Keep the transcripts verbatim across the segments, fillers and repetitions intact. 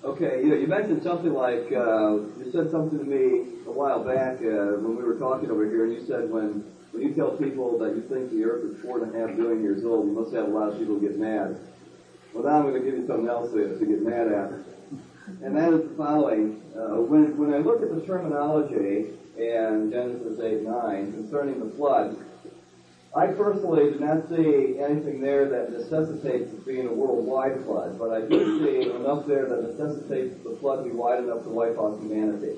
Okay, you, you mentioned something like, uh, you said something to me a while back uh, when we were talking over here, and you said when, when you tell people that you think the Earth is four and a half billion years old, you must have a lot of people get mad. Well, now I'm going to give you something else to, to get mad at. And that is the following. Uh, when, when I look at the terminology in Genesis eight nine concerning the flood, I personally do not see anything there that necessitates it being a worldwide flood, but I do see enough there that necessitates the flood be wide enough to wipe out humanity.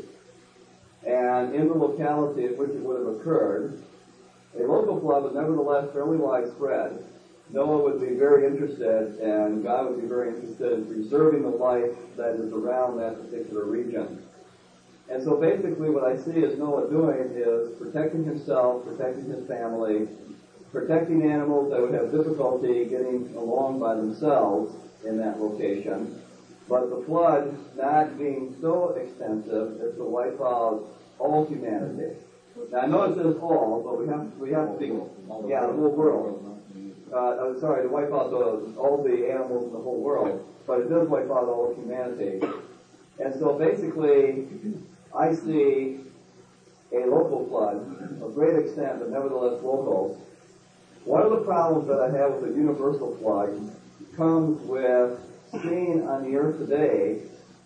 And in the locality in which it would have occurred, a local flood was nevertheless fairly widespread. Noah would be very interested, and God would be very interested in preserving the life that is around that particular region. And so basically what I see as Noah doing is protecting himself, protecting his family, protecting animals that would have difficulty getting along by themselves in that location, but the flood not being so extensive as to wipe out all humanity. Now I know it says all, but we have we have to be yeah the whole world. Uh, I'm sorry, to wipe out the, all the animals in the whole world, but it does wipe out all of humanity. And so basically, I see a local flood, of great extent, but nevertheless local. One of the problems that I have with the universal flood comes with seeing on the earth today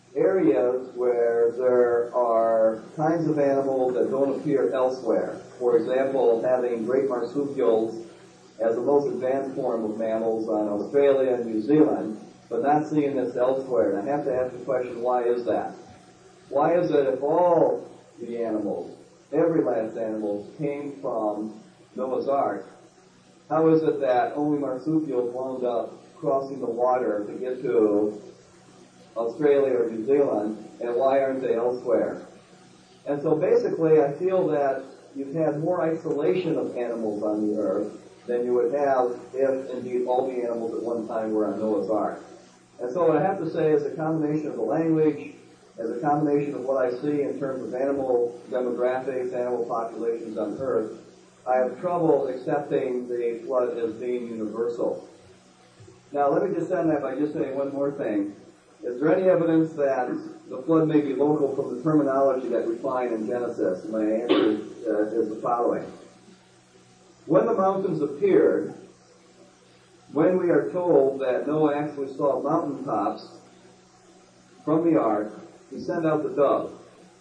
areas where there are kinds of animals that don't appear elsewhere. For example, having great marsupials as the most advanced form of mammals on Australia and New Zealand, but not seeing this elsewhere. And I have to ask the question, why is that? Why is it if all the animals, every last animal, came from Noah's Ark, how is it that only marsupials wound up crossing the water to get to Australia or New Zealand, and why aren't they elsewhere? And so basically I feel that you've had more isolation of animals on the earth than you would have if indeed all the animals at one time were on Noah's Ark. And so what I have to say is a combination of the language, as a combination of what I see in terms of animal demographics, animal populations on earth, I have trouble accepting the flood as being universal. Now, let me just end that by just saying one more thing. Is there any evidence that the flood may be local from the terminology that we find in Genesis? My answer is, uh, is the following. When the mountains appeared, when we are told that Noah actually saw mountaintops from the ark, he sent out the dove.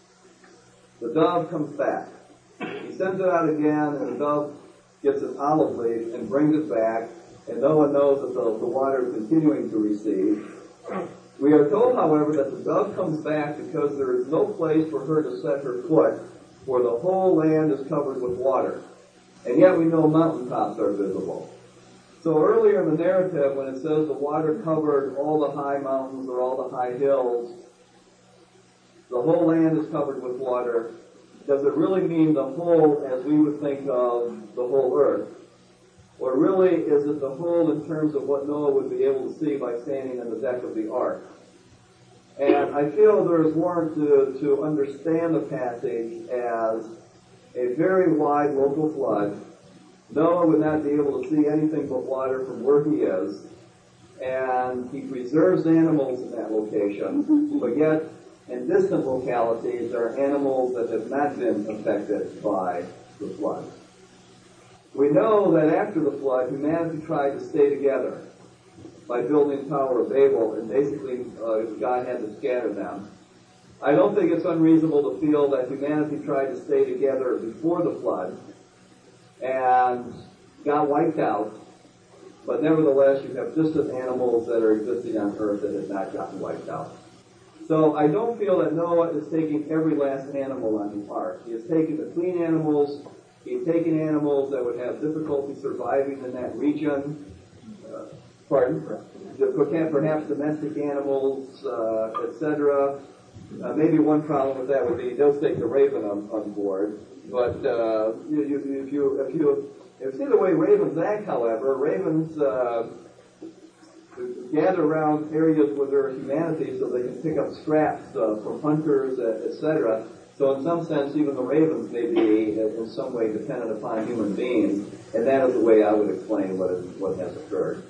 The dove comes back. He sends it out again, and the dove gets an olive leaf and brings it back, and Noah knows that the, the water is continuing to recede. We are told, however, that the dove comes back because there is no place for her to set her foot, for the whole land is covered with water. And yet we know mountaintops are visible. So earlier in the narrative, when it says the water covered all the high mountains or all the high hills, the whole land is covered with water, does it really mean the whole as we would think of the whole earth? Or really is it the whole in terms of what Noah would be able to see by standing on the deck of the ark? And I feel there is warrant to, to understand the passage as a very wide local flood. Noah would not be able to see anything but water from where he is, and he preserves animals in that location, but yet in distant localities there are animals that have not been affected by the flood. We know that after the flood, humanity tried to stay together by building the Tower of Babel, and basically uh, God had to scatter them. I don't think it's unreasonable to feel that humanity tried to stay together before the flood and got wiped out, but nevertheless you have distant animals that are existing on earth that have not gotten wiped out. So I don't feel that Noah is taking every last animal on the ark. He is taking the clean animals. He's taking animals that would have difficulty surviving in that region. Uh, pardon? Perhaps domestic animals, uh, et cetera. Uh, maybe one problem with that would be they'll take the raven on, on board. But uh, you, you, if you if you if you see the way ravens act, however, ravens uh, gather around areas where there are humanity so they can pick up scraps uh, from hunters, uh, et cetera. So in some sense, even the ravens may be in some way dependent upon human beings, and that is the way I would explain what is, what has occurred.